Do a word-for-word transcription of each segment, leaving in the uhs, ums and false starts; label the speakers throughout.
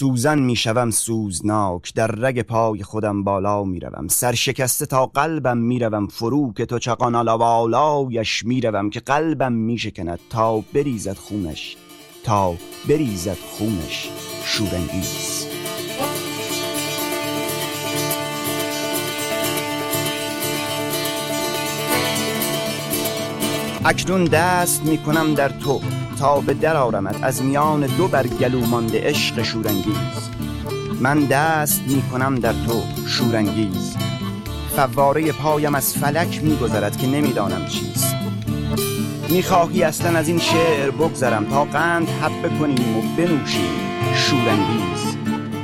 Speaker 1: سوزن میشوم سوزناک، در رگ پای خودم بالا میروم، سرشکسته تا قلبم میروم فرو، که تو چقان علا بالایش میروم، که قلبم میشکند تا بریزد خونش، تا بریزد خونش شورانگیز. اکنون دست میکنم در تو تا به در آرمت از میان دو بر گلو مانده عشق شورانگیز. من دست میکنم در تو شورانگیز، فواره پایم از فلک میگذرد که نمیدانم چیست. میخواهی اصلا از این شعر بگذرم تا قند حبه کنیم و بنوشیم شورانگیز.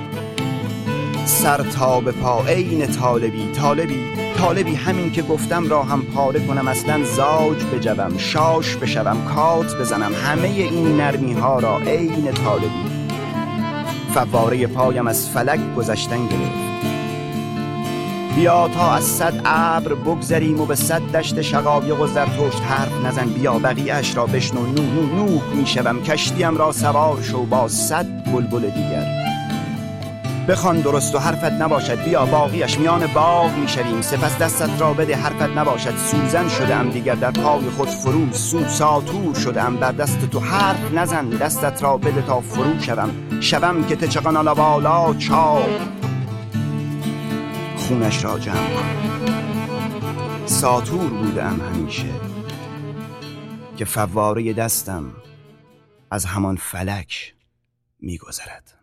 Speaker 1: سر تا به پا عین طالبی، طالبی طالبی همین که گفتم را هم پاره کنم، اصلا زاج بجوم، شاش بشوم، کات بزنم، همه این نرمی ها را عین طالبی. فواره پایم از فلک گذشتن گرفت. بیا تا از صد ابر بگذریم و به صد دشت شقایق و زرتشت حرف نزن. بیا بقیه اش را بشنو، نو نو نوح میشوم، کشتیم را سوار شو با صد بلبل دیگر. بخوان درست و حرفت نباشد، بیا باقیش میان باغ میشویم، سپس دستت را بده حرفت نباشد. سوزن شده ام دیگر در پای خود فرو، سو ساتور شده ام بر دست تو، حرف نزن دستت را بده تا فرو شوم، شوم که تچقان علا بالا چاق خونش را جمع کن. ساتور بودم همیشه که فواره دستم از همان فلک میگذرد.